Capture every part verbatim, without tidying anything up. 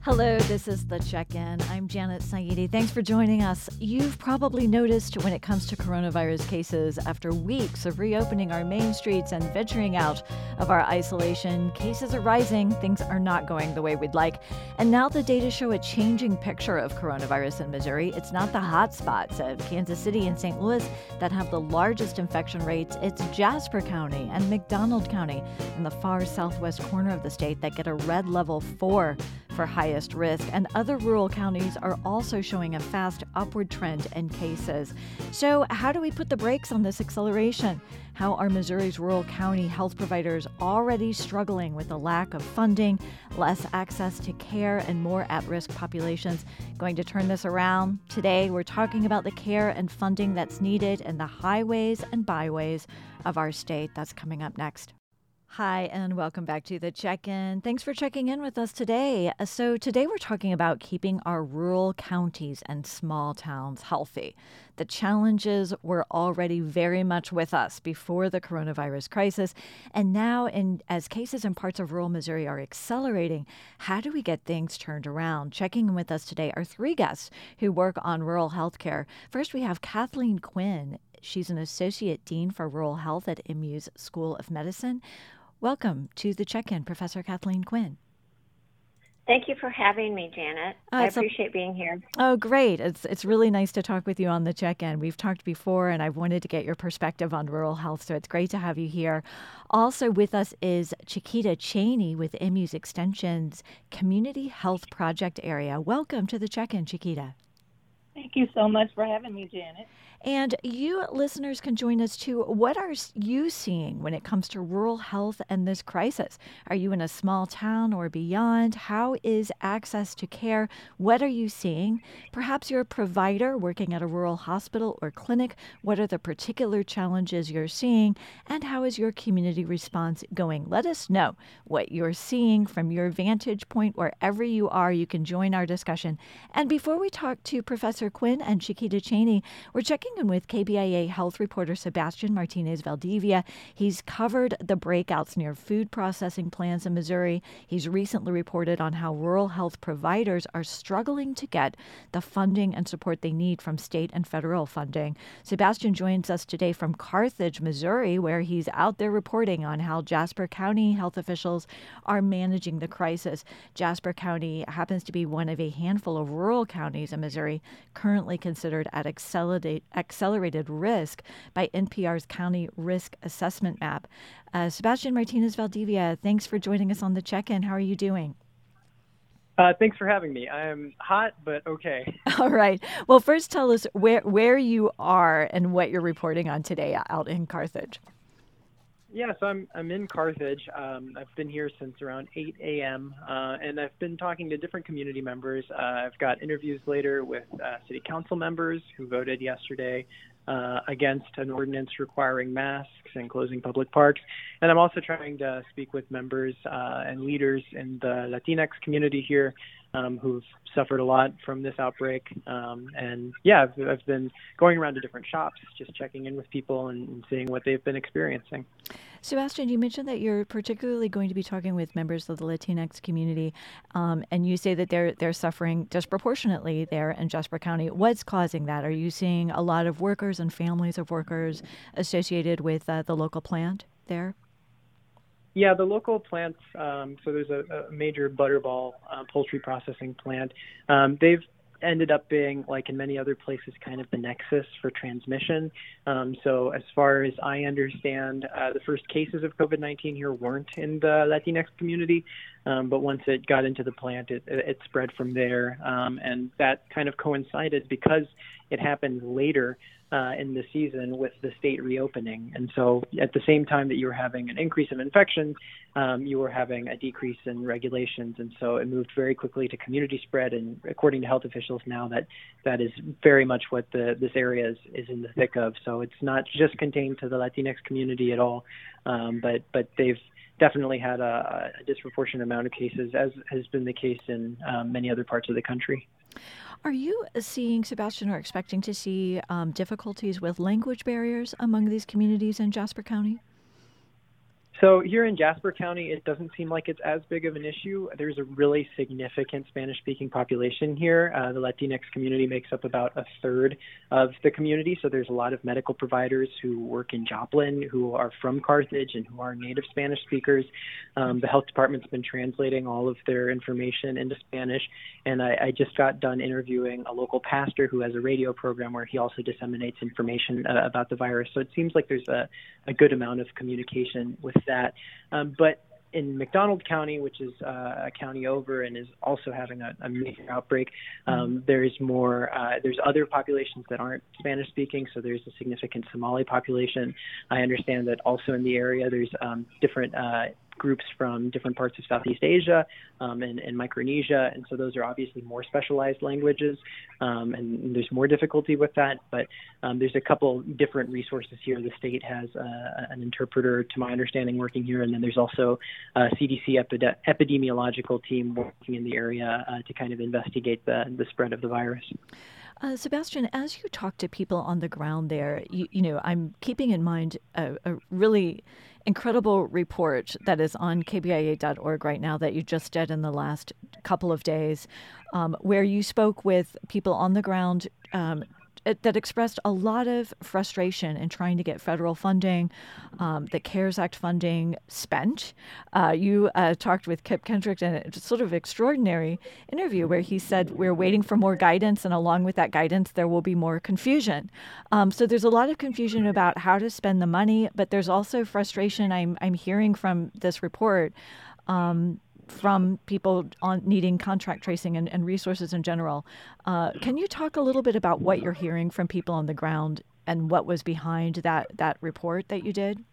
Hello, this is The Check-In. I'm Janet Saidi. Thanks for joining us. You've probably noticed when it comes to coronavirus cases, after weeks of reopening our main streets and venturing out of our isolation, cases are rising, things are not going the way we'd like. And now the data show a changing picture of coronavirus in Missouri. It's not the hot spots of Kansas City and Saint Louis that have the largest infection rates. It's Jasper County and McDonald County in the far southwest corner of the state that get a red level four for highest risk, and other rural counties are also showing a fast upward trend in cases. So how do we put the brakes on this acceleration? How are Missouri's rural county health providers already struggling with the lack of funding, less access to care, and more at-risk populations going to turn this around? Today, we're talking about the care and funding that's needed in the highways and byways of our state. That's coming up next. Hi, and welcome back to The Check-In. Thanks for checking in with us today. So today we're talking about keeping our rural counties and small towns healthy. The challenges were already very much with us before the coronavirus crisis. And now, in, as cases in parts of rural Missouri are accelerating, how do we get things turned around? Checking in with us today are three guests who work on rural health care. First, we have Kathleen Quinn. She's an Associate Dean for Rural Health at M U's School of Medicine. Welcome to The Check-In, Professor Kathleen Quinn. Thank you for having me, Janet. Oh, I appreciate a, being here. Oh, great. It's it's really nice to talk with you on The Check-In. We've talked before, and I've wanted to get your perspective on rural health, so it's great to have you here. Also with us is Chiquita Cheney with M U's Extension's Community Health Project Area. Welcome to The Check-In, Chiquita. Thank you so much for having me, Janet. And you listeners can join us too. What are you seeing when it comes to rural health and this crisis? Are you in a small town or beyond? How is access to care? What are you seeing? Perhaps you're a provider working at a rural hospital or clinic. What are the particular challenges you're seeing? And how is your community response going? Let us know what you're seeing from your vantage point wherever you are. You can join our discussion. And before we talk to Professor Quinn and Chiquita Cheney, we're checking in with K B I A health reporter Sebastian Martinez Valdivia. He's covered the breakouts near food processing plants in Missouri. He's recently reported on how rural health providers are struggling to get the funding and support they need from state and federal funding. Sebastian joins us today from Carthage, Missouri, where he's out there reporting on how Jasper County health officials are managing the crisis. Jasper County happens to be one of a handful of rural counties in Missouri currently considered at accelerate accelerated risk by N P R's County Risk Assessment Map. Uh, Sebastian Martinez Valdivia, thanks for joining us on The Check-In. How are you doing? Uh, thanks for having me. I'm hot, but okay. All right. Well, first tell us where, where you are and what you're reporting on today out in Carthage. Yeah, so I'm I'm in Carthage. Um, I've been here since around eight a.m., uh, and I've been talking to different community members. Uh, I've got interviews later with uh, city council members who voted yesterday uh, against an ordinance requiring masks and closing public parks. And I'm also trying to speak with members uh, and leaders in the Latinx community here um, who've suffered a lot from this outbreak. Um, and yeah, I've, I've been going around to different shops, just checking in with people and, and seeing what they've been experiencing. Sebastian, you mentioned that you're particularly going to be talking with members of the Latinx community, um, and you say that they're they're suffering disproportionately there in Jasper County. What's causing that? Are you seeing a lot of workers and families of workers associated with uh, the local plant there? Yeah, the local plants, um, so there's a, a major Butterball uh, poultry processing plant. Um, they've ended up being, like in many other places, kind of the nexus for transmission. Um, so as far as I understand, uh, the first cases of COVID nineteen here weren't in the Latinx community, um, but once it got into the plant, it, it spread from there. Um, and that kind of coincided because it happened later Uh, in the season with the state reopening. And so at the same time that you were having an increase of infections, um, you were having a decrease in regulations. And so it moved very quickly to community spread. And according to health officials now, that that is very much what the this area is, is in the thick of. So it's not just contained to the Latinx community at all, um, but, but they've definitely had a, a disproportionate amount of cases, as has been the case in um, many other parts of the country. Are you seeing, Sebastian, or expecting to see um, difficulties with language barriers among these communities in Jasper County? So here in Jasper County, it doesn't seem like it's as big of an issue. There's a really significant Spanish-speaking population here. Uh, the Latinx community makes up about a third of the community, so there's a lot of medical providers who work in Joplin who are from Carthage and who are native Spanish speakers. Um, the health department's been translating all of their information into Spanish, and I, I just got done interviewing a local pastor who has a radio program where he also disseminates information uh, about the virus. So it seems like there's a, a good amount of communication with that. Um, but in McDonald County, which is uh, a county over and is also having a, a major outbreak, um, there's more, uh, there's other populations that aren't Spanish speaking, so there's a significant Somali population. I understand that also in the area there's um, different uh, groups from different parts of Southeast Asia um, and, and Micronesia, and so those are obviously more specialized languages, um, and there's more difficulty with that, but um, there's a couple different resources here. The state has uh, an interpreter, to my understanding, working here, and then there's also a C D C epide- epidemiological team working in the area uh, to kind of investigate the, the spread of the virus. Uh, Sebastian, as you talk to people on the ground there, you, you know, I'm keeping in mind a, a really incredible report that is on K B I A dot org right now that you just did in the last couple of days, um, where you spoke with people on the ground um, that expressed a lot of frustration in trying to get federal funding, um, the CARES Act funding spent. Uh, you uh, talked with Kip Kendrick in a sort of extraordinary interview where he said, we're waiting for more guidance, and along with that guidance, there will be more confusion. Um, so there's a lot of confusion about how to spend the money, but there's also frustration I'm, I'm hearing from this report um, from people on needing contract tracing and, and resources in general. Uh, can you talk a little bit about what you're hearing from people on the ground and what was behind that, that report that you did?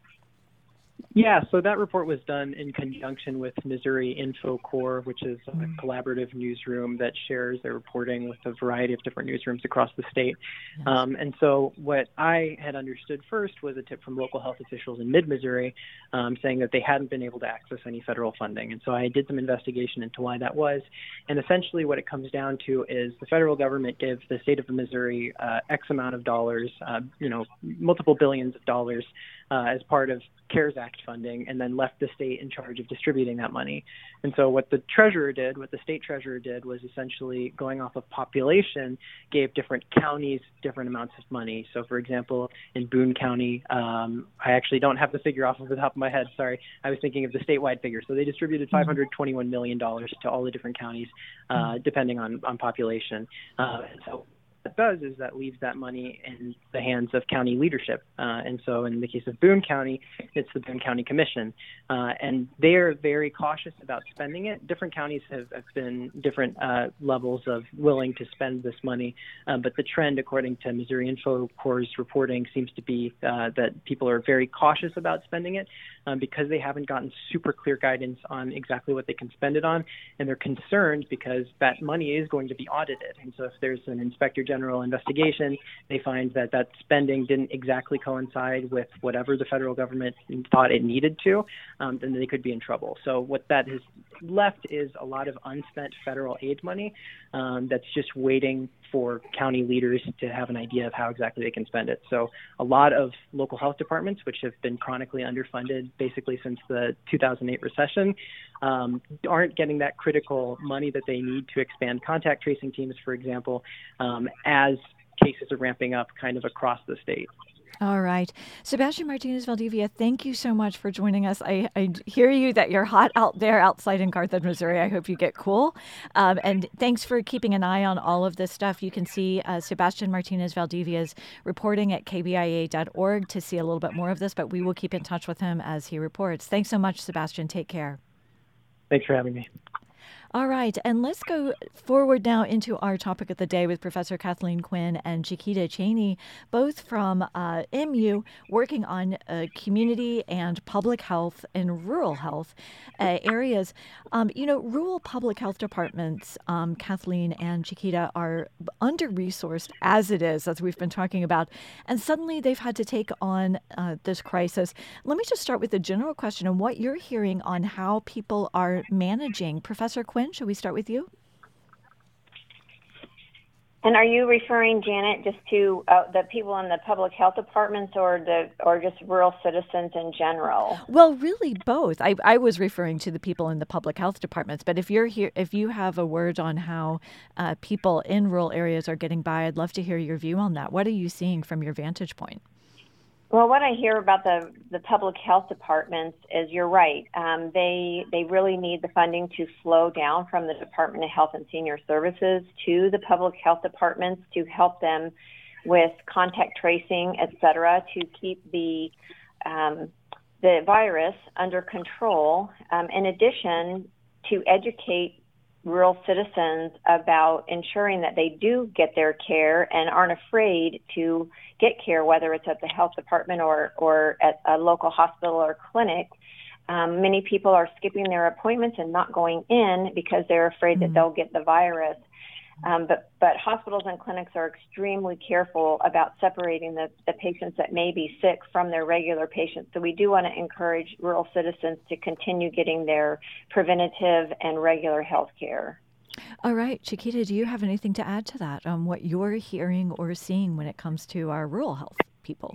Yeah, so that report was done in conjunction with Missouri Info Corps, which is a mm. collaborative newsroom that shares their reporting with a variety of different newsrooms across the state. Yes. Um, and so what I had understood first was a tip from local health officials in mid-Missouri um, saying that they hadn't been able to access any federal funding. And so I did some investigation into why that was. And essentially what it comes down to is the federal government gives the state of Missouri uh, X amount of dollars, uh, you know, multiple billions of dollars uh, as part of CARES Act funding, and then left the state in charge of distributing that money. And so what the treasurer did, what the state treasurer did, was essentially going off of population, gave different counties different amounts of money. So for example, in Boone County, um, I actually don't have the figure off of the top of my head, sorry. I was thinking of the statewide figure. So they distributed five hundred twenty-one million dollars to all the different counties, uh, depending on, on population. Uh, so what that does is that leaves that money in the hands of county leadership. Uh, and so in the case of Boone County, it's the Boone County Commission. Uh, and they're very cautious about spending it. Different counties have, have been different uh, levels of willing to spend this money. Uh, but the trend, according to Missouri Info Corps' reporting, seems to be uh, that people are very cautious about spending it um, because they haven't gotten super clear guidance on exactly what they can spend it on. And they're concerned because that money is going to be audited. And so if there's an inspector general investigation, they find that that spending didn't exactly coincide with whatever the federal government thought it needed to, um, then they could be in trouble. So what that has left is a lot of unspent federal aid money um, that's just waiting for county leaders to have an idea of how exactly they can spend it. So a lot of local health departments, which have been chronically underfunded basically since the two thousand eight recession, um, aren't getting that critical money that they need to expand contact tracing teams, for example, um, as cases are ramping up kind of across the state. All right. Sebastian Martinez Valdivia, thank you so much for joining us. I, I hear you that you're hot out there outside in Carthage, Missouri. I hope you get cool. Um, and thanks for keeping an eye on all of this stuff. You can see uh, Sebastian Martinez Valdivia's reporting at K B I A dot org to see a little bit more of this, but we will keep in touch with him as he reports. Thanks so much, Sebastian. Take care. Thanks for having me. All right, and let's go forward now into our topic of the day with Professor Kathleen Quinn and Chiquita Cheney, both from uh, M U, working on uh, community and public health and rural health uh, areas. Um, you know, rural public health departments, um, Kathleen and Chiquita, are under-resourced as it is, as we've been talking about, and suddenly they've had to take on uh, this crisis. Let me just start with the general question on what you're hearing on how people are managing. Professor Quinn, should we start with you? And are you referring, Janet, just to uh, the people in the public health departments, or the or just rural citizens in general? Well, really both. I, I was referring to the people in the public health departments, but if you're here, if you have a word on how uh, people in rural areas are getting by, I'd love to hear your view on that. What are you seeing from your vantage point? Well, what I hear about the, the public health departments is you're right. Um, they they really need the funding to flow down from the Department of Health and Senior Services to the public health departments to help them with contact tracing, et cetera, to keep the um, the virus under control. Um, in addition, to educate rural citizens about ensuring that they do get their care and aren't afraid to get care, whether it's at the health department or, or at a local hospital or clinic. Um, many people are skipping their appointments and not going in because they're afraid mm-hmm. that they'll get the virus. Um, but, but hospitals and clinics are extremely careful about separating the, the patients that may be sick from their regular patients. So we do want to encourage rural citizens to continue getting their preventative and regular health care. All right. Chiquita, do you have anything to add to that on what you're hearing or seeing when it comes to our rural health people?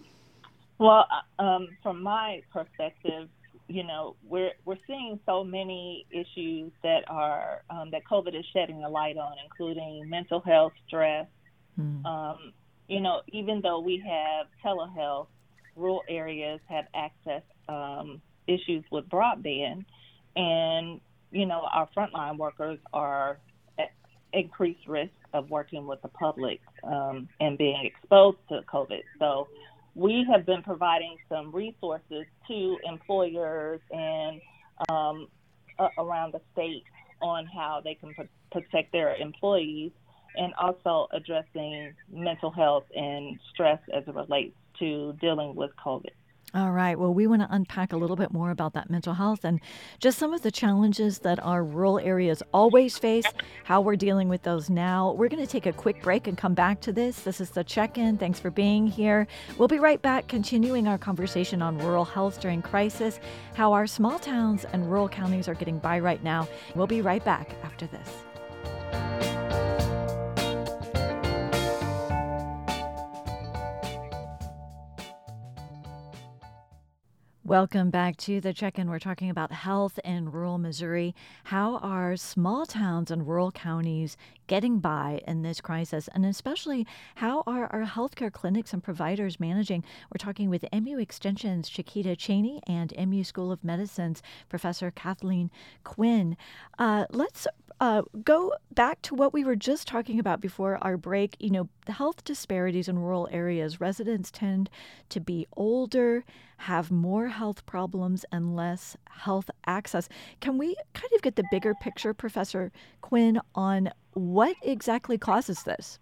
Well, um, from my perspective, you know, we're we're seeing so many issues that are um, that COVID is shedding a light on, including mental health, stress. Hmm. Um, you know, even though we have telehealth, rural areas have access um, issues with broadband, and you know, our frontline workers are at increased risk of working with the public um, and being exposed to COVID. So we have been providing some resources to employers and um, uh, around the state on how they can pr- protect their employees, and also addressing mental health and stress as it relates to dealing with COVID. All right. Well, we want to unpack a little bit more about that mental health and just some of the challenges that our rural areas always face, how we're dealing with those now. We're going to take a quick break and come back to this. This is The Check-In. Thanks for being here. We'll be right back, continuing our conversation on rural health during crisis, how our small towns and rural counties are getting by right now. We'll be right back after this. Welcome back to The Check-In. We're talking about health in rural Missouri. How are small towns and rural counties getting by in this crisis? And especially, how are our healthcare clinics and providers managing? We're talking with M U Extension's Chiquita Cheney and M U School of Medicine's Professor Kathleen Quinn. Uh, let's uh, go back to what we were just talking about before our break. You know, the health disparities in rural areas. Residents tend to be older, have more health problems, and less health access. Can we kind of get the bigger picture, Professor Quinn, on what exactly causes this?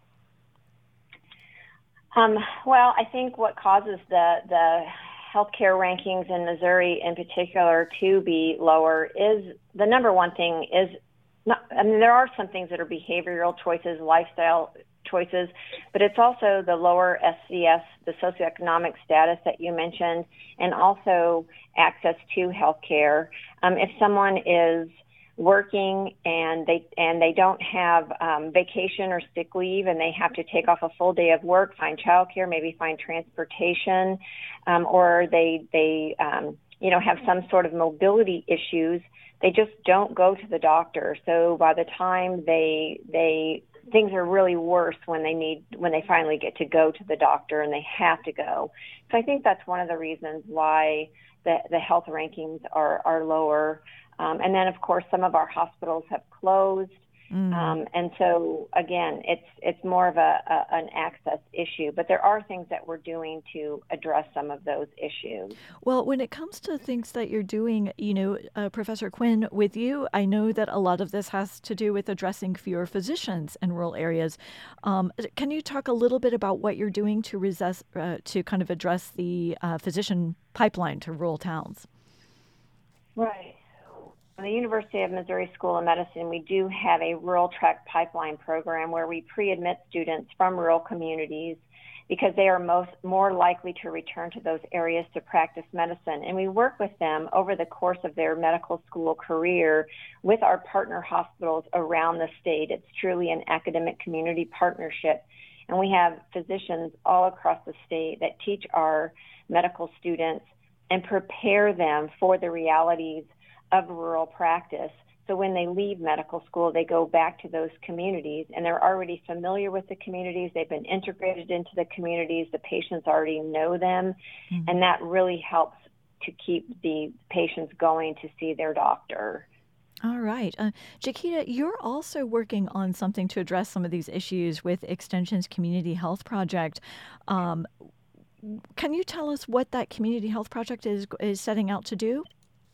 Um, well, I think what causes the the healthcare rankings in Missouri in particular to be lower is the number one thing is not, I mean, there are some things that are behavioral choices, lifestyle choices, but it's also the lower S C S, the socioeconomic status that you mentioned, and also access to health care. Um, if someone is working and they and they don't have um, vacation or sick leave, and they have to take off a full day of work, find childcare, maybe find transportation, um, or they they um, you know have some sort of mobility issues, they just don't go to the doctor. So by the time they they things are really worse when they need when they finally get to go to the doctor and they have to go. So I think that's one of the reasons why the the health rankings are are lower. Um, and then, of course, some of our hospitals have closed. Mm. Um, and so, again, it's it's more of a, a an access issue. But there are things that we're doing to address some of those issues. Well, when it comes to things that you're doing, you know, uh, Professor Quinn, with you, I know that a lot of this has to do with addressing fewer physicians in rural areas. Um, can you talk a little bit about what you're doing to resist, uh, to kind of address the uh, physician pipeline to rural towns? Right. At the University of Missouri School of Medicine, we do have a rural track pipeline program where we pre-admit students from rural communities because they are most more likely to return to those areas to practice medicine. And we work with them over the course of their medical school career with our partner hospitals around the state. It's truly an academic community partnership. And we have physicians all across the state that teach our medical students and prepare them for the realities of rural practice. So when they leave medical school, they go back to those communities, and they're already familiar with the communities. They've been integrated into the communities. The patients already know them, mm-hmm. and that really helps to keep the patients going to see their doctor. All right. Uh, Chiquita, you're also working on something to address some of these issues with Extension's Community Health Project. Um, can you tell us what that Community Health Project is is setting out to do?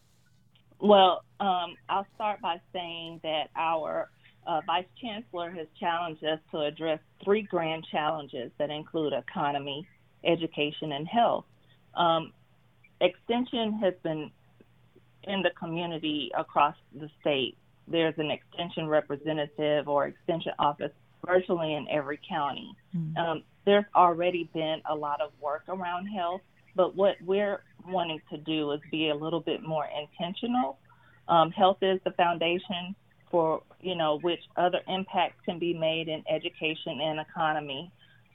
Well, um, I'll start by saying that our uh, Vice Chancellor has challenged us to address three grand challenges that include economy, education, and health. Um, Extension has been in the community across the state. There's an Extension representative or Extension office virtually in every county. Mm-hmm. Um, there's already been a lot of work around health, but what we're wanting to do is be a little bit more intentional. Um, health is the foundation for, you know, which other impacts can be made in education and economy.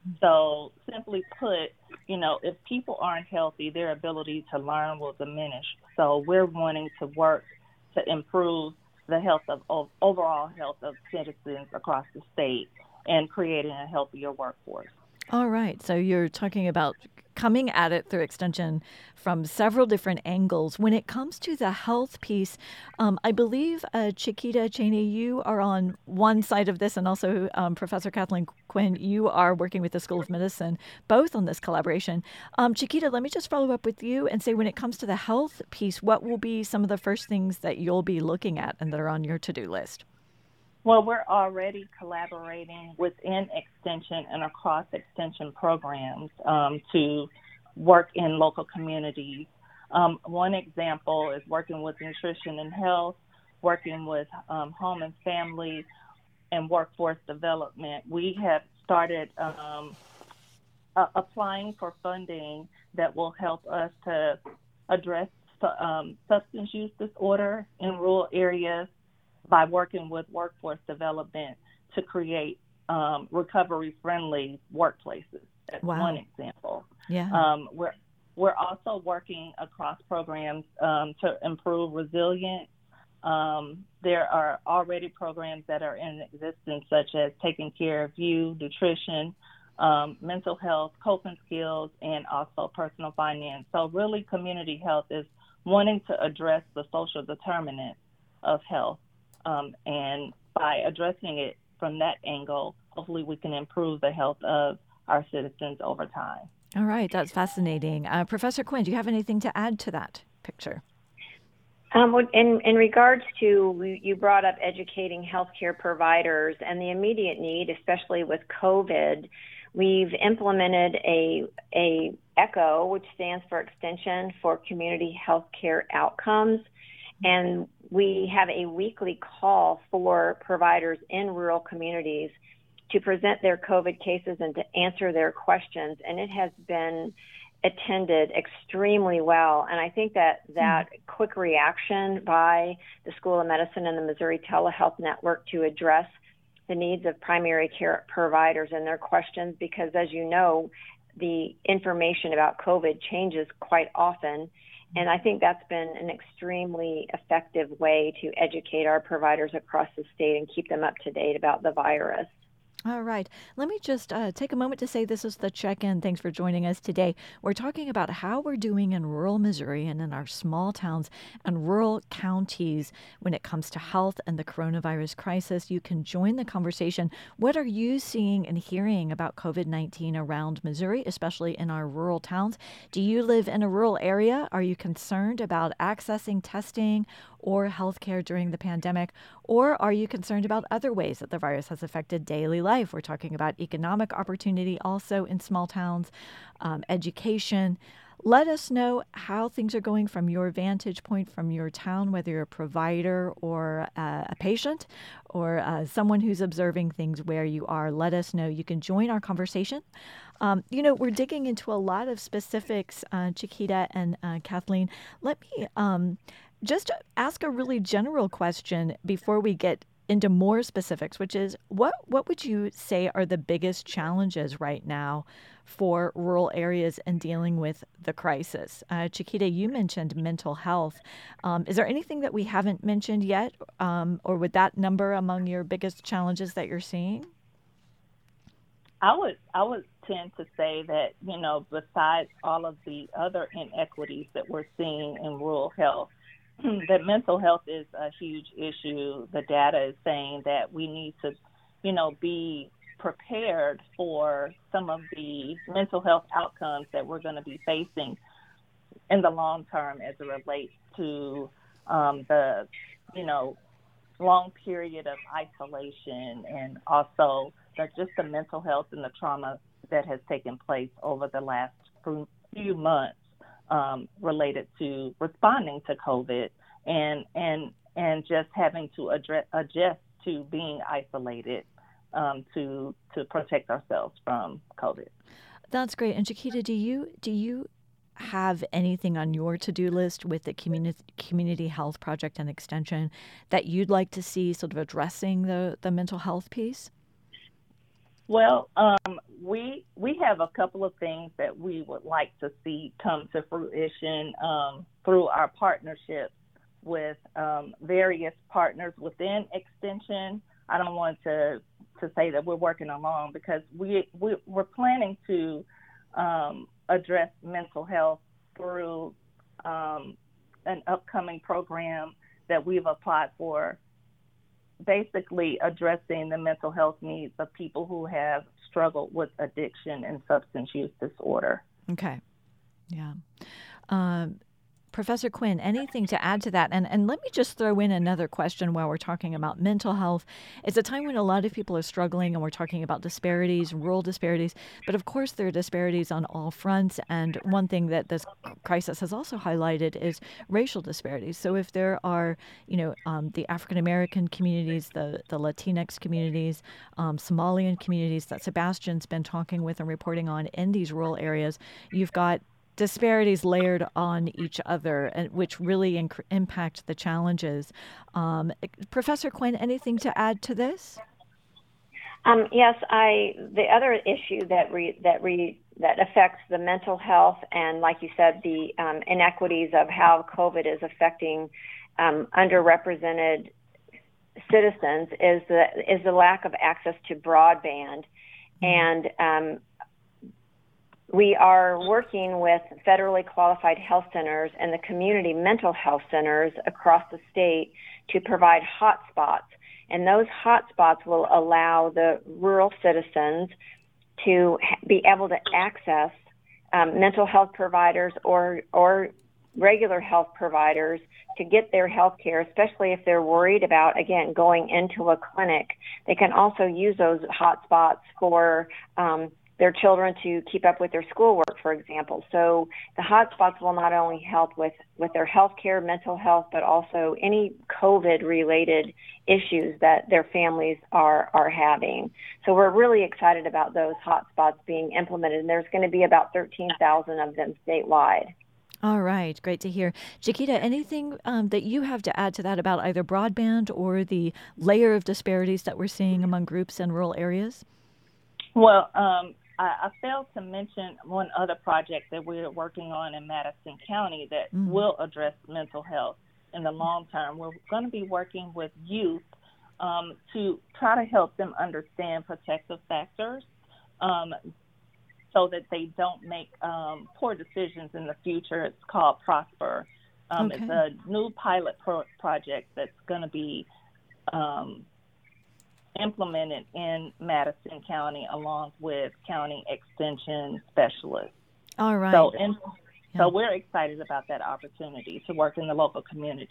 So simply put, you know, if people aren't healthy, their ability to learn will diminish. So we're wanting to work to improve the health of, of overall health of citizens across the state and creating a healthier workforce. All right. So you're talking about coming at it through Extension from several different angles. When it comes to the health piece, um, I believe, uh, Chiquita Cheney, you are on one side of this, and also um, Professor Kathleen Quinn, you are working with the School of Medicine, both on this collaboration. Um, Chiquita, let me just follow up with you and say, when it comes to the health piece, what will be some of the first things that you'll be looking at and that are on your to-do list? Well, we're already collaborating within Extension and across Extension programs um, to work in local communities. Um, one example is working with nutrition and health, working with um, home and family, and workforce development. We have started um, uh, applying for funding that will help us to address um, substance use disorder in rural areas by working with workforce development to create um, recovery-friendly workplaces. That's wow. one example. Yeah. Um, we're we're also working across programs um, to improve resilience. Um, there are already programs that are in existence, such as Taking Care of You, nutrition, um, mental health, coping skills, and also personal finance. So really, community health is wanting to address the social determinants of health. Um, and by addressing it from that angle, hopefully we can improve the health of our citizens over time. All right. That's fascinating. Uh, Professor Quinn, do you have anything to add to that picture? Um, in, in regards to, you brought up educating healthcare providers and the immediate need, especially with COVID. We've implemented a, a ECHO, which stands for Extension for Community Healthcare Outcomes. And we have a weekly call for providers in rural communities to present their COVID cases and to answer their questions. And it has been attended extremely well. And I think that that mm. quick reaction by the School of Medicine and the Missouri Telehealth Network to address the needs of primary care providers and their questions, because as you know, the information about COVID changes quite often. And I think that's been an extremely effective way to educate our providers across the state and keep them up to date about the virus. All right. Let me just uh, take a moment to say this is the check-in. Thanks for joining us today. We're talking about how we're doing in rural Missouri and in our small towns and rural counties when it comes to health and the coronavirus crisis. You can join the conversation. What are you seeing and hearing about COVID nineteen around Missouri, especially in our rural towns? Do you live in a rural area? Are you concerned about accessing testing or healthcare during the pandemic? Or are you concerned about other ways that the virus has affected daily life? We're talking about economic opportunity also in small towns, um, education. let us know how things are going from your vantage point, from your town, whether you're a provider or uh, a patient or uh, someone who's observing things where you are. Let us know. You can join our conversation. Um, you know, we're digging into a lot of specifics, uh, Chiquita and uh, Kathleen. Let me um, just ask a really general question before we get into more specifics, which is what what would you say are the biggest challenges right now for rural areas in dealing with the crisis? Uh, Chiquita, you mentioned mental health. Um, is there anything that we haven't mentioned yet, um, or would that number among your biggest challenges that you're seeing? I would I would tend to say that, you know, besides all of the other inequities that we're seeing in rural health, that mental health is a huge issue. The data is saying that we need to, you know, be prepared for some of the mental health outcomes that we're going to be facing in the long term as it relates to um, the, you know, long period of isolation and also the, just the mental health and the trauma that has taken place over the last few months. Um, related to responding to COVID and and and just having to address, adjust to being isolated um, to to protect ourselves from COVID. That's great. And Chiquita, do you do you have anything on your to-do list with the community community health project and extension that you'd like to see sort of addressing the the mental health piece? Well, um, we we have a couple of things that we would like to see come to fruition um, through our partnerships with um, various partners within Extension. I don't want to, to say that we're working alone because we, we, we're planning to um, address mental health through um, an upcoming program that we've applied for, basically addressing the mental health needs of people who have struggled with addiction and substance use disorder. Okay. Yeah. Um, Professor Quinn, anything to add to that? And and let me just throw in another question while we're talking about mental health. It's a time when a lot of people are struggling, and we're talking about disparities, rural disparities. But of course, there are disparities on all fronts. And one thing that this crisis has also highlighted is racial disparities. So if there are, you know, um, the African American communities, the the Latinx communities, um, Somalian communities that Sebastian's been talking with and reporting on in these rural areas, you've got disparities layered on each other, and which really inc- impact the challenges. Um, Professor Quinn, anything to add to this? Um, yes, I. The other issue that re, that re, that affects the mental health and, like you said, the um, inequities of how COVID is affecting um, underrepresented citizens is the is the lack of access to broadband, mm-hmm. and um, we are working with federally qualified health centers and the community mental health centers across the state to provide hotspots. And those hotspots will allow the rural citizens to be able to access um, mental health providers or or regular health providers to get their health care, especially if they're worried about, again, going into a clinic. They can also use those hotspots for um, their children to keep up with their schoolwork, for example. So the hotspots will not only help with, with their health care, mental health, but also any COVID-related issues that their families are, are having. So we're really excited about those hotspots being implemented, and there's going to be about thirteen thousand of them statewide. All right. Great to hear. Chiquita, anything um, that you have to add to that about either broadband or the layer of disparities that we're seeing among groups in rural areas? Well, um, I, I failed to mention one other project that we're working on in Madison County that mm. will address mental health in the long term. We're going to be working with youth um, to try to help them understand protective factors um, so that they don't make um, poor decisions in the future. It's called Prosper. Um, okay. It's a new pilot pro- project that's going to be um, implemented in Madison County along with county extension specialists. All right. So, in, yeah. so we're excited about that opportunity to work in the local community.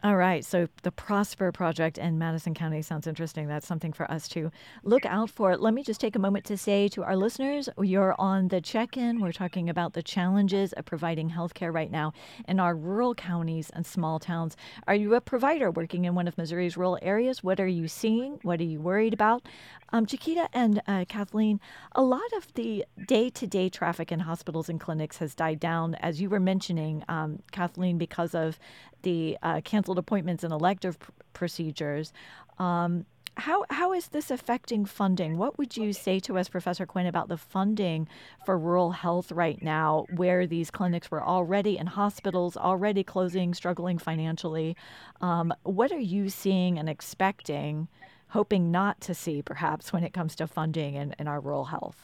All right. So the Prosper Project in Madison County sounds interesting. That's something for us to look out for. Let me just take a moment to say to our listeners, you're on the check-in. We're talking about the challenges of providing healthcare right now in our rural counties and small towns. Are you a provider working in one of Missouri's rural areas? What are you seeing? What are you worried about? Um, Chiquita and uh, Kathleen, a lot of the day-to-day traffic in hospitals and clinics has died down, as you were mentioning, um, Kathleen, because of the uh, canceled appointments and elective pr- procedures. Um, how how is this affecting funding? What would you say to us, Professor Quinn, about the funding for rural health right now, where these clinics were already and hospitals already closing, struggling financially? Um, what are you seeing and expecting, hoping not to see, perhaps, when it comes to funding in, in our rural health?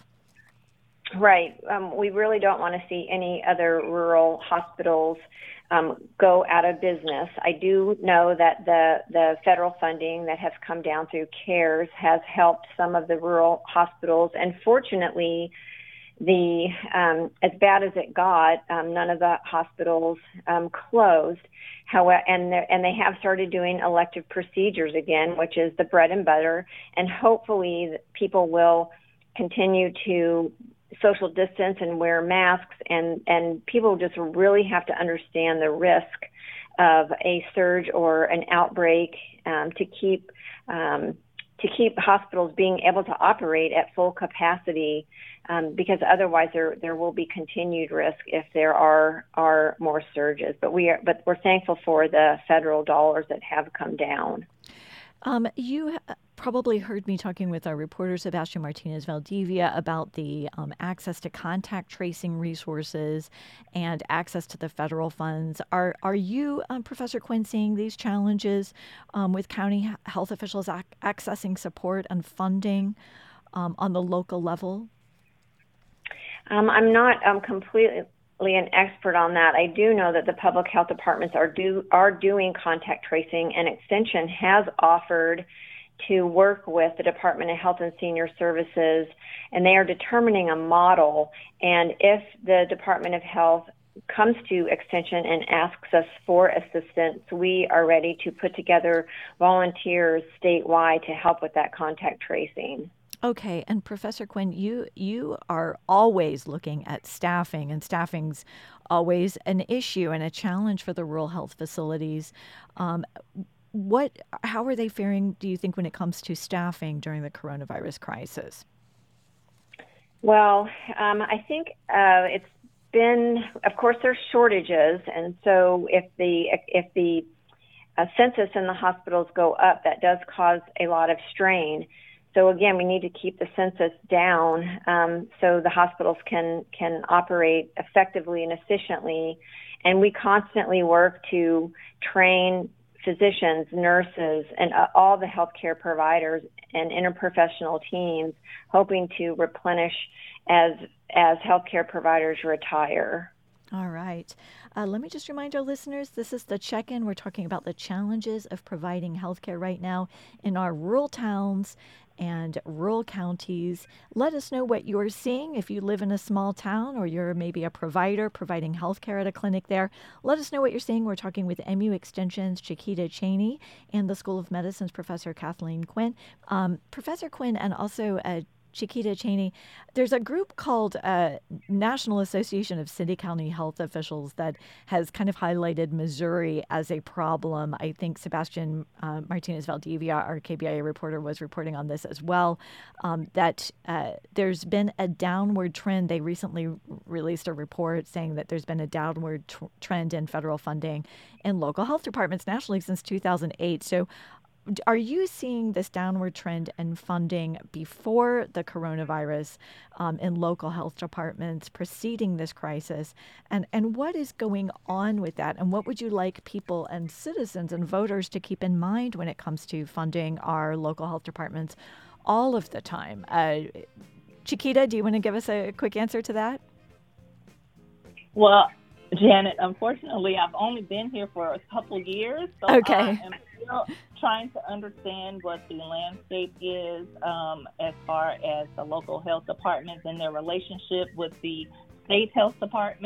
Right. Um, we really don't want to see any other rural hospitals um, go out of business. I do know that the, the federal funding that has come down through CARES has helped some of the rural hospitals. And fortunately, the um, as bad as it got, um, none of the hospitals um, closed. However, and and they have started doing elective procedures again, which is the bread and butter. And hopefully, people will continue to social distance and wear masks, and, and people just really have to understand the risk of a surge or an outbreak um, to keep um, to keep hospitals being able to operate at full capacity, um, because otherwise there there will be continued risk if there are are more surges. But we are but we're thankful for the federal dollars that have come down. Um, you probably heard me talking with our reporter, Sebastian Martinez Valdivia, about the um, access to contact tracing resources and access to the federal funds. Are are you, um, Professor Quinn, seeing these challenges um, with county health officials ac- accessing support and funding um, on the local level? Um, I'm not um, completely an expert on that. I do know that the public health departments are do are doing contact tracing, and Extension has offered to work with the Department of Health and Senior Services, and they are determining a model. And if the Department of Health comes to Extension and asks us for assistance, we are ready to put together volunteers statewide to help with that contact tracing. Okay, and Professor Quinn, you you are always looking at staffing, and staffing's always an issue and a challenge for the rural health facilities. Um, what, how are they faring, do you think, when it comes to staffing during the coronavirus crisis? Well, um, I think uh, it's been, of course, there's shortages, and so if the if the uh, census in the hospitals go up, that does cause a lot of strain. So again, we need to keep the census down um, so the hospitals can can operate effectively and efficiently. And we constantly work to train physicians, nurses, and uh, all the healthcare providers and interprofessional teams, hoping to replenish as as healthcare providers retire. All right. Uh, let me just remind our listeners, this is the check-in. We're talking about the challenges of providing healthcare right now in our rural towns and rural counties. Let us know what you're seeing. If you live in a small town or you're maybe a provider providing healthcare at a clinic there, let us know what you're seeing. We're talking with M U Extension's Chiquita Cheney and the School of Medicine's Professor Kathleen Quinn. Um, Professor Quinn and also uh, Chiquita Cheney, there's a group called uh, National Association of City County Health Officials that has kind of highlighted Missouri as a problem. I think Sebastian uh, Martinez Valdivia, our K B I A reporter, was reporting on this as well, um, that uh, there's been a downward trend. They recently released a report saying that there's been a downward tr- trend in federal funding in local health departments nationally since two thousand eight. So are you seeing this downward trend in funding before the coronavirus um, in local health departments preceding this crisis? And, and what is going on with that? And what would you like people and citizens and voters to keep in mind when it comes to funding our local health departments all of the time? Uh, Chiquita, do you want to give us a quick answer to that? Well, Janet, unfortunately, I've only been here for a couple years, so okay. I am still trying to understand what the landscape is um, as far as the local health departments and their relationship with the state health department.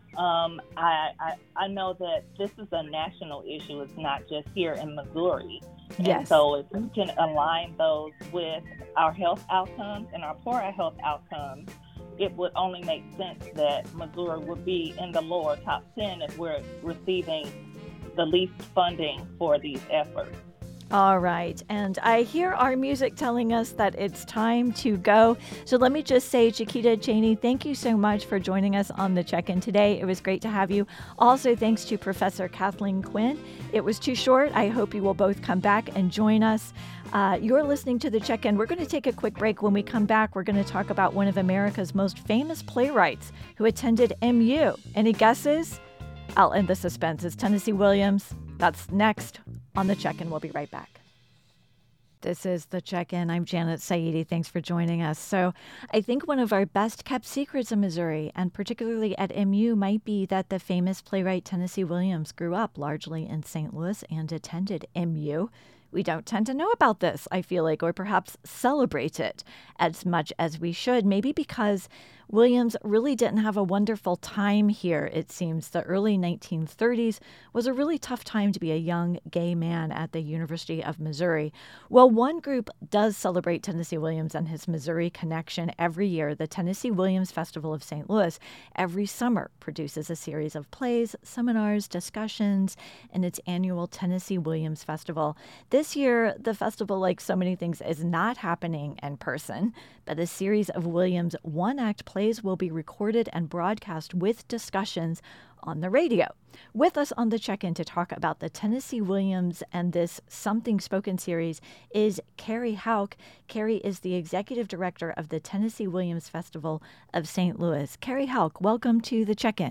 Um, I, I I know that this is a national issue. It's not just here in Missouri. Yes. And so if we can align those with our health outcomes and our poorer health outcomes, it would only make sense that Missouri would be in the lower top ten if we're receiving the least funding for these efforts. All right. And I hear our music telling us that it's time to go. So let me just say, Chiquita Cheney, thank you so much for joining us on the check-in today. It was great to have you. Also, thanks to Professor Kathleen Quinn. It was too short. I hope you will both come back and join us. Uh, you're listening to the check-in. We're going to take a quick break. When we come back, we're going to talk about one of America's most famous playwrights who attended M U. Any guesses? I'll end the suspense. It's Tennessee Williams. That's next on the check-in. We'll be right back. This is the check-in. I'm Janet Saidi. Thanks for joining us. So I think one of our best kept secrets in Missouri, and particularly at M U, might be that the famous playwright Tennessee Williams grew up largely in Saint Louis and attended M U. We don't tend to know about this, I feel like, or perhaps celebrate it as much as we should, maybe because Williams really didn't have a wonderful time here, it seems. The early nineteen thirties was a really tough time to be a young gay man at the University of Missouri. Well, one group does celebrate Tennessee Williams and his Missouri connection every year. The Tennessee Williams Festival of Saint Louis every summer produces a series of plays, seminars, discussions, and its annual Tennessee Williams Festival. This year, the festival, like so many things, is not happening in person, but a series of Williams one-act plays Plays will be recorded and broadcast with discussions on the radio. With us on the check-in to talk about the Tennessee Williams and this Something Spoken series is Carrie Houck. Carrie is the executive director of the Tennessee Williams Festival of Saint Louis. Carrie Houck, welcome to the check-in.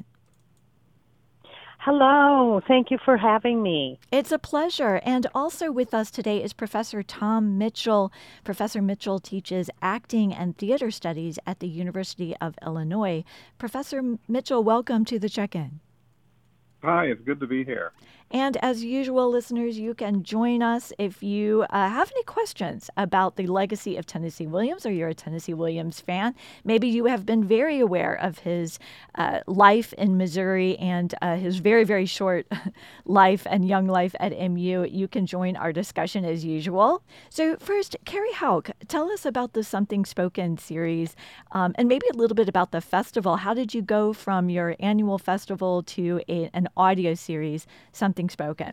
Hello. Thank you for having me. It's a pleasure. And also with us today is Professor Tom Mitchell. Professor Mitchell teaches acting and theater studies at the University of Illinois. Professor Mitchell, welcome to the check-in. Hi, it's good to be here. And as usual, listeners, you can join us if you uh, have any questions about the legacy of Tennessee Williams, or you're a Tennessee Williams fan. Maybe you have been very aware of his uh, life in Missouri and uh, his very, very short life and young life at M U. You can join our discussion as usual. So first, Carrie Houck, tell us about the Something Spoken series um, and maybe a little bit about the festival. How did you go from your annual festival to a, an audio series, Something Spoken?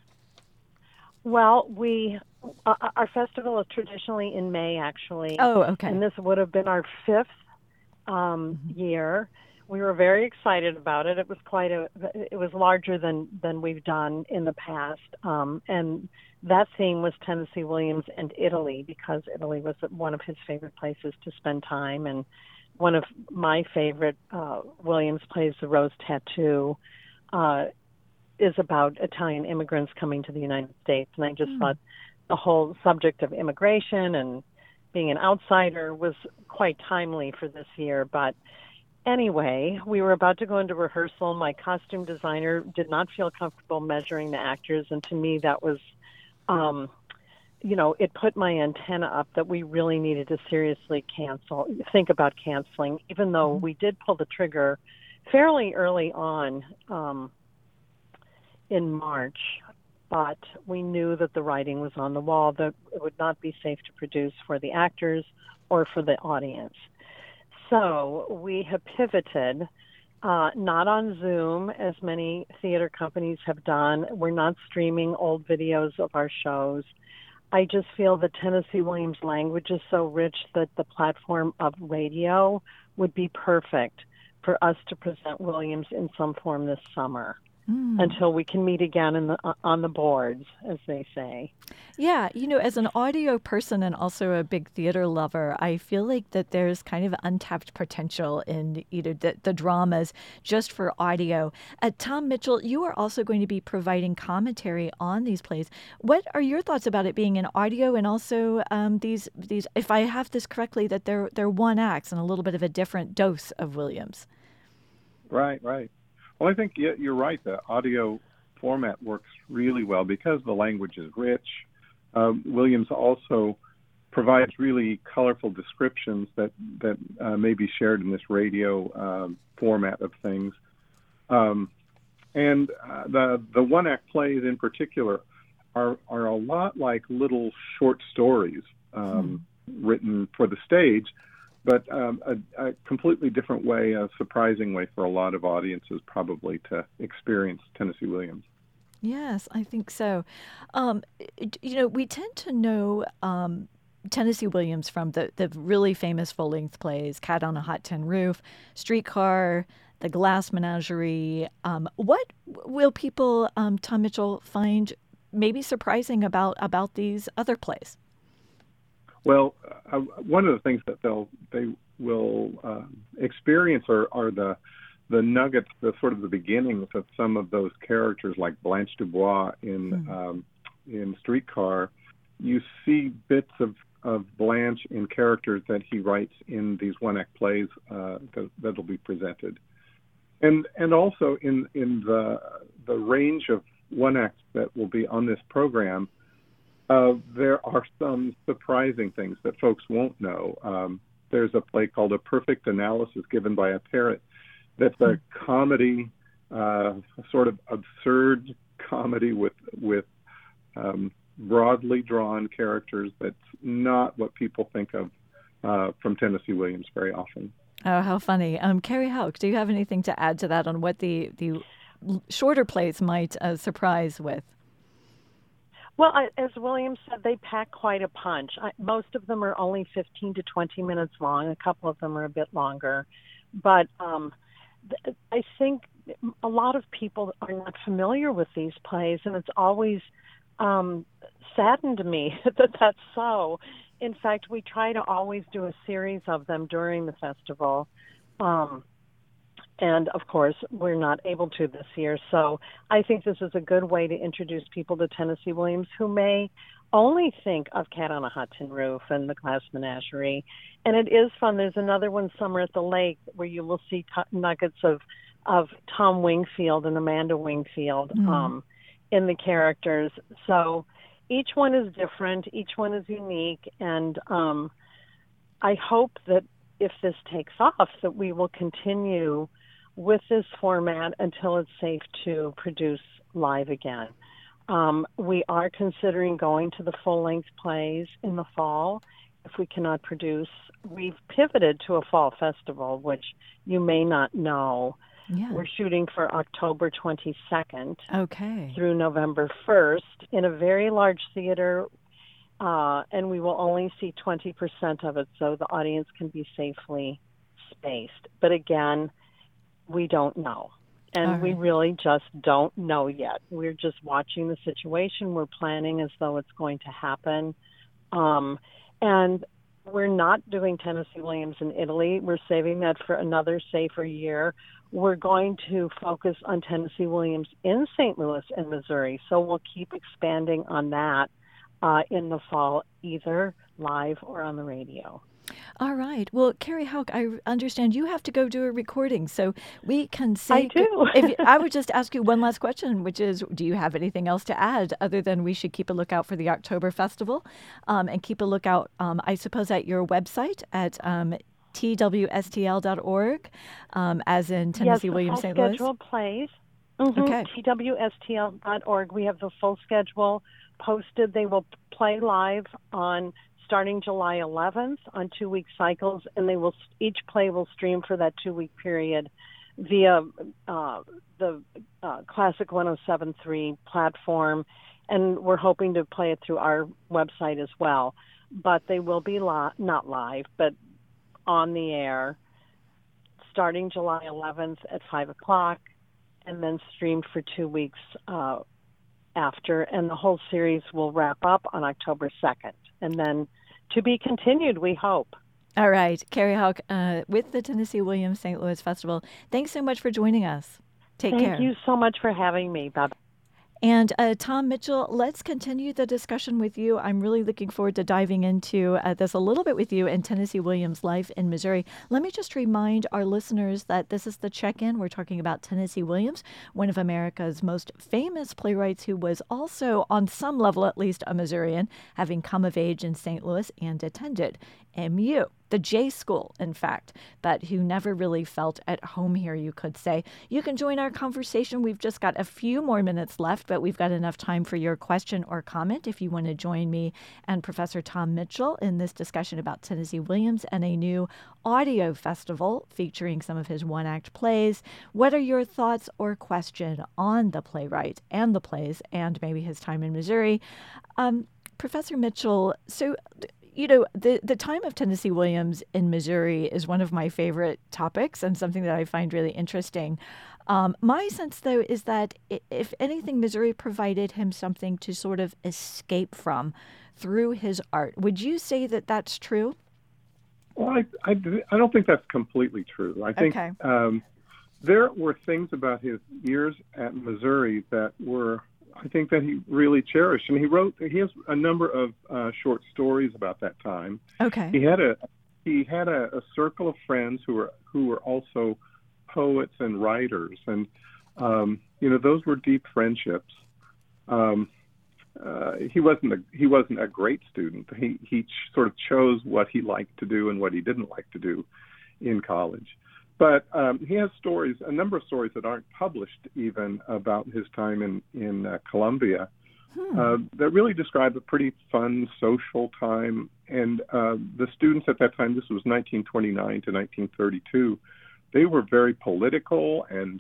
Well, we uh, our festival is traditionally in May, actually. Oh, okay. And this would have been our fifth um, mm-hmm. year. We were very excited about it. It was quite a. It was larger than than we've done in the past, um, and that theme was Tennessee Williams and Italy, because Italy was one of his favorite places to spend time, and one of my favorite uh, Williams plays, The Rose Tattoo, Uh, is about Italian immigrants coming to the United States. And I just mm. thought the whole subject of immigration and being an outsider was quite timely for this year. But anyway, we were about to go into rehearsal. My costume designer did not feel comfortable measuring the actors. And to me, that was, um, you know, it put my antenna up that we really needed to seriously cancel, think about canceling, even though mm. we did pull the trigger fairly early on, um, in March, but we knew that the writing was on the wall, that it would not be safe to produce for the actors or for the audience. So we have pivoted, uh, not on Zoom, as many theater companies have done. We're not streaming old videos of our shows. I just feel that Tennessee Williams' language is so rich that the platform of radio would be perfect for us to present Williams in some form this summer. Mm. Until we can meet again in the, on the boards, as they say. Yeah, you know, as an audio person and also a big theater lover, I feel like that there's kind of untapped potential in you know, the, the dramas just for audio. Uh, Tom Mitchell, you are also going to be providing commentary on these plays. What are your thoughts about it being an audio and also um, these, these, if I have this correctly, that they're, they're one acts and a little bit of a different dose of Williams? Right, right. Well, I think you're right. The audio format works really well because the language is rich. Um, Williams also provides really colorful descriptions that, that uh, may be shared in this radio um, format of things. Um, and uh, the the one act plays in particular are are a lot like little short stories um, hmm. written for the stage, but um, a, a completely different way, a surprising way for a lot of audiences probably to experience Tennessee Williams. Yes, I think so. Um, you know, we tend to know um, Tennessee Williams from the, the really famous full-length plays, Cat on a Hot Tin Roof, Streetcar, The Glass Menagerie. Um, what will people, um, Tom Mitchell, find maybe surprising about, about these other plays? Well, uh, one of the things that they'll they will uh, experience are, are the the nuggets, the sort of the beginnings of some of those characters, like Blanche Dubois in mm. um, in Streetcar. You see bits of, of Blanche in characters that he writes in these one-act plays uh, that that'll be presented, and and also in in the the range of one acts that will be on this program. Uh, there are some surprising things that folks won't know. Um, there's a play called A Perfect Analysis, given by a parrot. That's a comedy, uh, a sort of absurd comedy with with um, broadly drawn characters. That's not what people think of uh, from Tennessee Williams very often. Oh, how funny! Um, Carrie Houck, do you have anything to add to that on what the the shorter plays might uh, surprise with? Well, I, as Williams said, they pack quite a punch. I, most of them are only fifteen to twenty minutes long. A couple of them are a bit longer. But um, th- I think a lot of people are not familiar with these plays, and it's always um, saddened me that that's so. In fact, we try to always do a series of them during the festival. Um And, of course, we're not able to this year. So I think this is a good way to introduce people to Tennessee Williams who may only think of Cat on a Hot Tin Roof and The Glass Menagerie. And it is fun. There's another one, Summer at the Lake, where you will see t- nuggets of, of Tom Wingfield and Amanda Wingfield mm. um, in the characters. So each one is different. Each one is unique. And um, I hope that if this takes off, that we will continue with this format until it's safe to produce live again. Um, we are considering going to the full-length plays in the fall if we cannot produce. We've pivoted to a fall festival, which you may not know. Yeah. We're shooting for October twenty-second okay. through November first in a very large theater, uh, and we will only see twenty percent of it so the audience can be safely spaced. But again, we don't know. And right. we really just don't know yet. We're just watching the situation. We're planning as though it's going to happen. Um, and we're not doing Tennessee Williams in Italy. We're saving that for another safer year. We're going to focus on Tennessee Williams in Saint Louis and Missouri. So we'll keep expanding on that uh, in the fall, either live or on the radio. All right. Well, Carrie Houck, I understand you have to go do a recording, so we can say. I do. if, I would just ask you one last question, which is, do you have anything else to add other than we should keep a lookout for the October Festival um, and keep a lookout, um, I suppose, at your website at um, T W S T L dot org, um, as in Tennessee yes, Williams Saint Louis? Yes, the full schedule plays. Mm-hmm. Okay. T W S T L dot org. We have the full schedule posted. They will play live on starting July eleventh on two-week cycles, and they will each play will stream for that two-week period via uh, the uh, Classic one oh seven point three platform, and we're hoping to play it through our website as well. But they will be li- not live, but on the air starting July eleventh at five o'clock, and then streamed for two weeks uh, after, and the whole series will wrap up on October second. And then to be continued, we hope. All right. Carrie Houck uh, with the Tennessee Williams Saint Louis Festival. Thanks so much for joining us. Take Thank care. Thank you so much for having me. Bye-bye. And uh, Tom Mitchell, let's continue the discussion with you. I'm really looking forward to diving into uh, this a little bit with you and Tennessee Williams' life in Missouri. Let me just remind our listeners that this is the check-in. We're talking about Tennessee Williams, one of America's most famous playwrights who was also, on some level at least, a Missourian, having come of age in Saint Louis and attended M U. the J School, in fact, but who never really felt at home here, you could say. You can join our conversation. We've just got a few more minutes left, but we've got enough time for your question or comment if you want to join me and Professor Tom Mitchell in this discussion about Tennessee Williams and a new audio festival featuring some of his one-act plays. What are your thoughts or question on the playwright and the plays and maybe his time in Missouri? Um, Professor Mitchell, so, you know, the, the time of Tennessee Williams in Missouri is one of my favorite topics and something that I find really interesting. Um, my sense, though, is that if anything, Missouri provided him something to sort of escape from through his art. Would you say that that's true? Well, I, I, I don't think that's completely true. I think okay. um, there were things about his years at Missouri that were, I think, that he really cherished. And he wrote, he has a number of uh, short stories about that time. Okay. He had a he had a, a circle of friends who were who were also poets and writers, and um, you know, those were deep friendships. Um, uh, he wasn't a he wasn't a great student. He he ch- sort of chose what he liked to do and what he didn't like to do in college. But um, he has stories, a number of stories that aren't published even about his time in, in uh, Columbia hmm. uh, that really describe a pretty fun social time. And uh, the students at that time, this was nineteen twenty-nine to nineteen thirty-two, they were very political and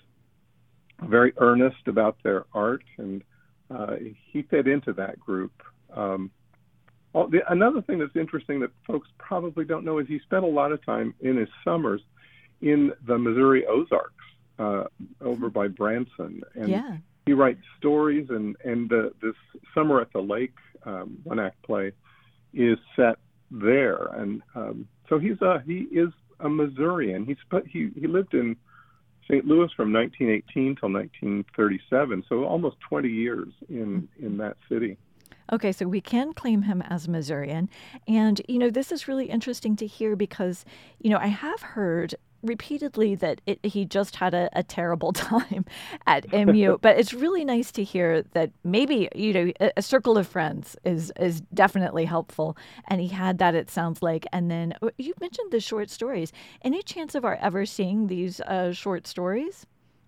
very earnest about their art. And uh, he fit into that group. Um, all, the, another thing that's interesting that folks probably don't know is he spent a lot of time in his summers in the Missouri Ozarks uh, over by Branson. And yeah. he writes stories, and, and the, this Summer at the Lake um, one-act play is set there. And um, so he's a, he is a Missourian. He, sp- he, he lived in Saint Louis from nineteen eighteen till nineteen thirty-seven, so almost twenty years in, in that city. Okay, so we can claim him as a Missourian. And, you know, this is really interesting to hear because, you know, I have heard repeatedly that it, he just had a, a terrible time at M U, but it's really nice to hear that maybe, you know, a, a circle of friends is is definitely helpful, and he had that, it sounds like. And then you mentioned the short stories. Any chance of our ever seeing these uh, short stories?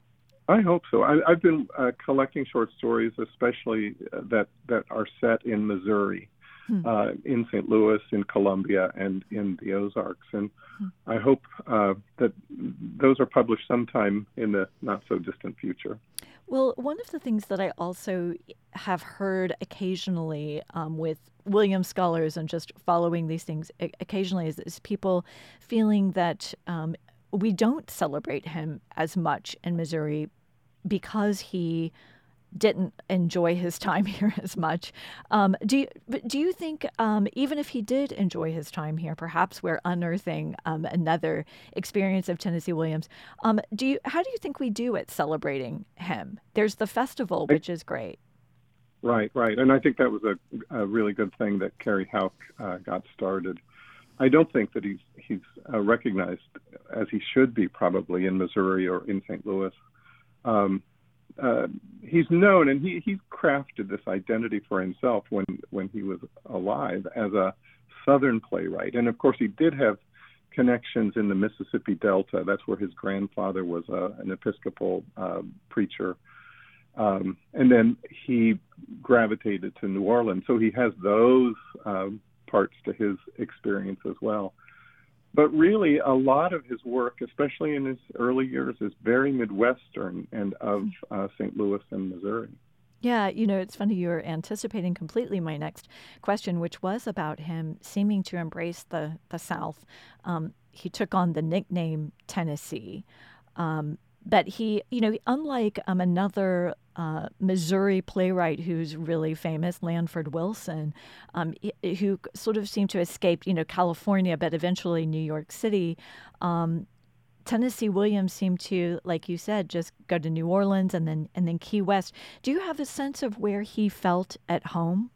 I hope so. I, I've been uh, collecting short stories, especially uh, that, that are set in Missouri. Hmm. Uh, in Saint Louis, in Columbia, and in the Ozarks. And hmm. I hope uh, that those are published sometime in the not-so-distant future. Well, one of the things that I also have heard occasionally um, with Williams scholars and just following these things occasionally is, is people feeling that um, we don't celebrate him as much in Missouri because he didn't enjoy his time here as much. Um, do you, but do you think, um, even if he did enjoy his time here, perhaps we're unearthing um, another experience of Tennessee Williams? Um, do you? How do you think we do at celebrating him? There's the festival, which is great. Right, right. And I think that was a, a really good thing that Carrie Houck uh, got started. I don't think that he's, he's uh, recognized as he should be probably in Missouri or in Saint Louis. Um, Uh, he's known, and he, he crafted this identity for himself when, when he was alive as a Southern playwright. And, of course, he did have connections in the Mississippi Delta. That's where his grandfather was a, an Episcopal uh, preacher. Um, and then he gravitated to New Orleans. So he has those um, parts to his experience as well. But really, a lot of his work, especially in his early years, is very Midwestern and of uh, Saint Louis and Missouri. Yeah, you know, it's funny, you're anticipating completely my next question, which was about him seeming to embrace the, the South. Um, he took on the nickname Tennessee. Um, but he, you know, unlike um, another uh, Missouri playwright who's really famous, Lanford Wilson, um, who sort of seemed to escape, you know, California, but eventually New York City, um, Tennessee Williams seemed to, like you said, just go to New Orleans and then and then Key West. Do you have a sense of where he felt at home?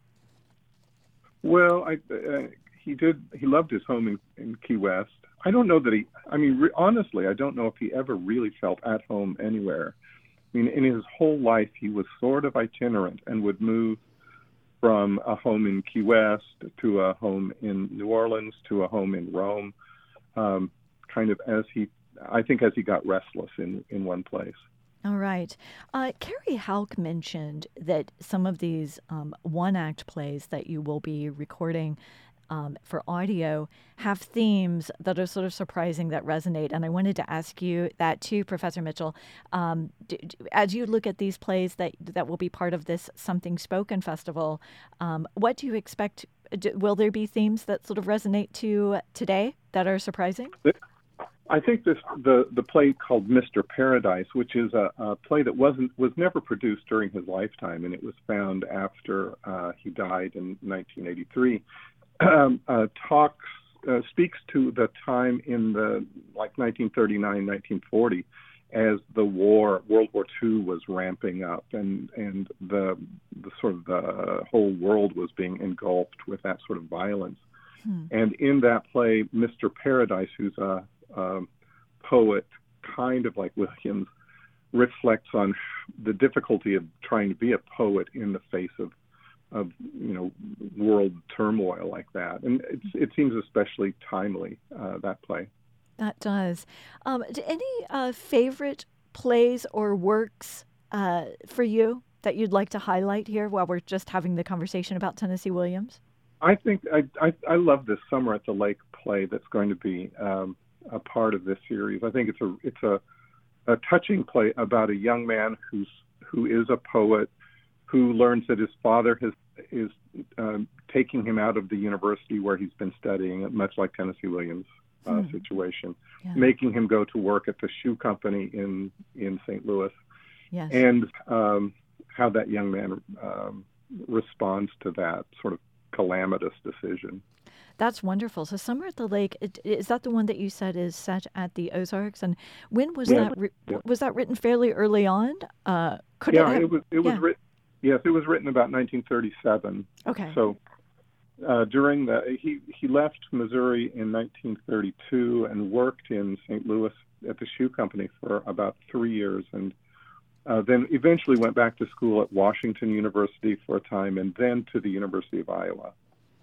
Well, I, uh, he did. He loved his home in, in Key West. I don't know that he, I mean, re- honestly, I don't know if he ever really felt at home anywhere. I mean, in his whole life, he was sort of itinerant and would move from a home in Key West to a home in New Orleans to a home in Rome. um, kind of as he, I think, as he got restless in, in one place. All right. Uh, Carrie Hauck mentioned that some of these um, one-act plays that you will be recording um, for audio have themes that are sort of surprising, that resonate. And I wanted to ask you that too, Professor Mitchell. Um, do, do, as you look at these plays that that will be part of this Something Spoken Festival, um, what do you expect? Do, will there be themes that sort of resonate to today that are surprising? I think this the, the play called Mister Paradise, which is a, a play that wasn't was never produced during his lifetime, and it was found after uh, he died in nineteen eighty-three. Um, uh, talks uh, speaks to the time in the like nineteen thirty-nine, nineteen forty, as the war, World War Two, was ramping up, and and the the sort of the whole world was being engulfed with that sort of violence. Hmm. And in that play, Mister Paradise, who's a Um, poet, kind of like Williams, reflects on the difficulty of trying to be a poet in the face of, of you know, world turmoil like that. And it's, it seems especially timely, uh, that play. That does. Um, any uh, favorite plays or works uh, for you that you'd like to highlight here while we're just having the conversation about Tennessee Williams? I think I, I, I love this Summer at the Lake play that's going to be um, a part of this series. I think it's a it's a, a touching play about a young man who's who is a poet, who learns that his father has is um, taking him out of the university where he's been studying, much like Tennessee Williams' uh, mm. situation, yeah. making him go to work at the shoe company in in Saint Louis, yes. and um, how that young man um, responds to that sort of calamitous decision. That's wonderful. So Summer at the Lake, it, is that the one that you said is set at the Ozarks? And when was yeah. that ri- yeah. was that written fairly early on? Uh, could yeah, it, have, it was. It was yeah. written. Yes, it was written about nineteen thirty-seven. Okay. So uh, during the he he left Missouri in nineteen thirty-two and worked in Saint Louis at the shoe company for about three years, and uh, then eventually went back to school at Washington University for a time, and then to the University of Iowa.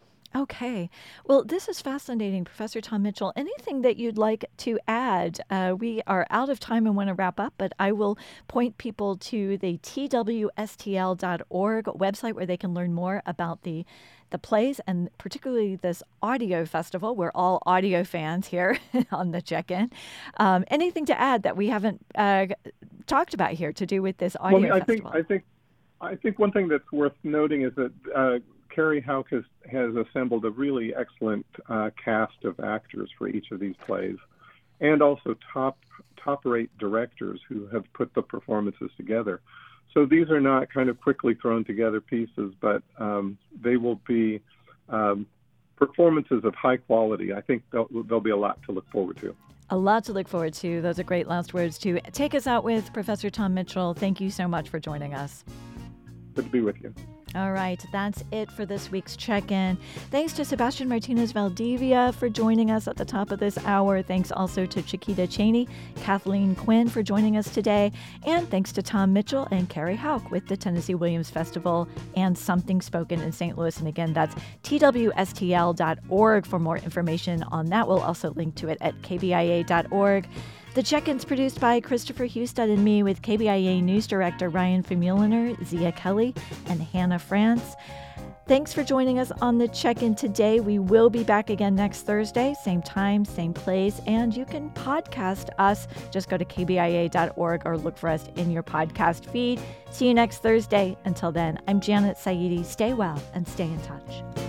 Okay. Well, this is fascinating, Professor Tom Mitchell. Anything that you'd like to add? Uh, we are out of time and want to wrap up, but I will point people to the T W S T L dot org website where they can learn more about the the plays and particularly this audio festival. We're all audio fans here on the check-in. Um, anything to add that we haven't uh, talked about here to do with this audio well, I festival? Think, I think I think one thing that's worth noting is that uh, Carrie Hauck has, has assembled a really excellent uh, cast of actors for each of these plays, and also top top-rate directors who have put the performances together. So these are not kind of quickly thrown together pieces, but um, they will be um, performances of high quality. I think there'll, there'll be a lot to look forward to. A lot to look forward to. Those are great last words to take us out with. Professor Tom Mitchell, thank you so much for joining us. Good to be with you. All right, that's it for this week's check-in. Thanks to Sebastian Martinez Valdivia for joining us at the top of this hour. Thanks also to Chiquita Cheney, Kathleen Quinn for joining us today. And thanks to Tom Mitchell and Carrie Hauck with the Tennessee Williams Festival and Something Spoken in Saint Louis. And again, that's T W S T L dot org for more information on that. We'll also link to it at K B I A dot org. The Check-In's produced by Christopher Husted and me with K B I A News Director Ryan Famuliner, Zia Kelly, and Hannah France. Thanks for joining us on the Check-In today. We will be back again next Thursday, same time, same place, and you can podcast us. Just go to K B I A dot org or look for us in your podcast feed. See you next Thursday. Until then, I'm Janet Saidi. Stay well and stay in touch.